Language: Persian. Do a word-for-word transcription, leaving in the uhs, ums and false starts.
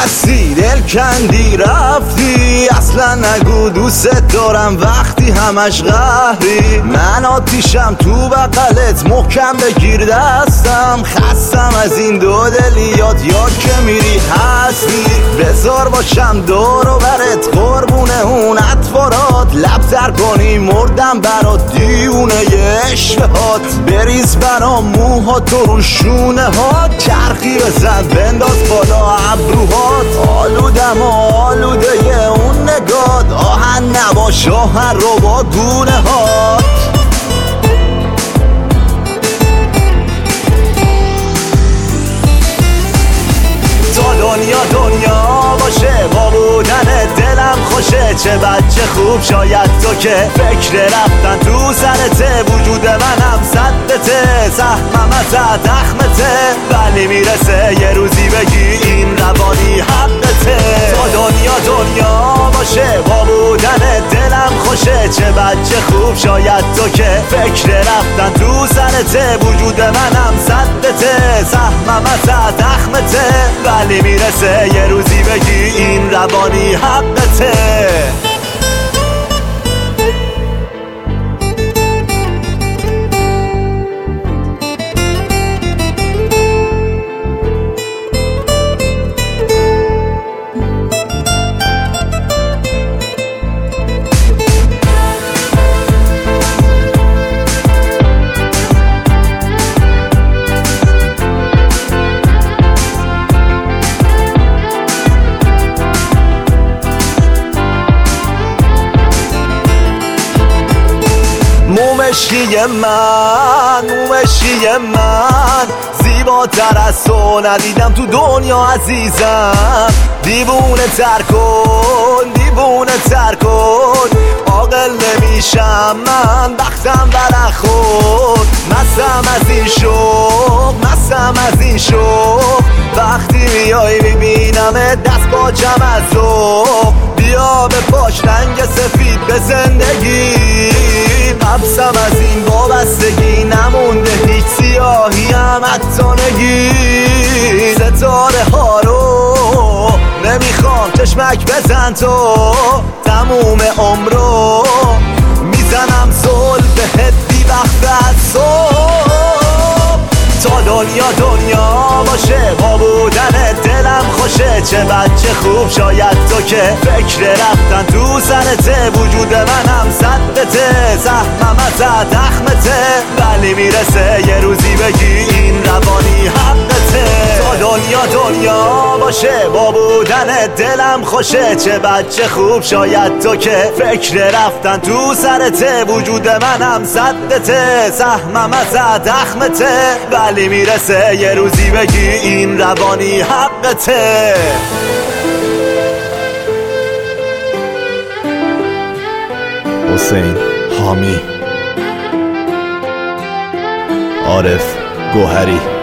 بستی دل کندی رفتی، اصلا نگو دوست دارم وقتی همش قهری. من آتیشم تو بغلت محکم بگیر دستم، خستم از این دو دلیات یا که میری هستی. بذار باشم دور و برت قربونه اون اطوارات، لب در کنی مردم برات دیونه اشوهات. بریز برام موهات و رون شونه هات، چرخی بزن بنداز بالا ابروهات. آلودم و آلوده اون نگات، آهن نباش آهن رو با گونه هات. تا دنیا دنیا باشه با بودن دلم خوشه، چه بچه خوب شاید تو که فکر رفتن تو سرته. وجود منم صدته، سهمم از دخمته، ولی میرسه یه روزی بگی این روانی حقته. تا دنیا دنیا باشه با بودن دلم خوشه، چه بچه خوب شاید تو که فکر رفتن تو سرته. وجود منم صدته، سهمم از دخمته، ولی میرسه یه روزی بگی این روانی حقته. مومشی من مومشی من، زیباتر از تو ندیدم تو دنیا عزیزم. دیوونه تر کن دیوونه تر کن، عاقل نمیشم من بختم برخورد. مستم از این شوق مستم از این شوق، وقتی میای میبینم دست باجم از ذوق. بیا به پاش رنگ سفید به زندگی، حبسم از این وابستگی، نمونده هیچ سیاهی هم حتی نگی. ستاره ها رو نمیخوام چشمک بزن تو، تموم عمرو میزنم زل بهت بی وقت از صبح. تا دنیا دنیا باشه با بودن دلم خوشه، چه بچه خوب شاید تو که فکر رفتن تو سرته. وجود منم صدته، سهمم از دخمته، ولی میرسه یه روزی بگی این روانی حقته. تا دنیا دنیا باشه با بودن دلم خوشه، چه بچه خوب شاید تو که فکر رفتن تو سرته. وجود منم صدته، سهمم از دخمته، ولی میرسه یه روزی بگی این روانی حقته. حسین حامی، عارف گوهری.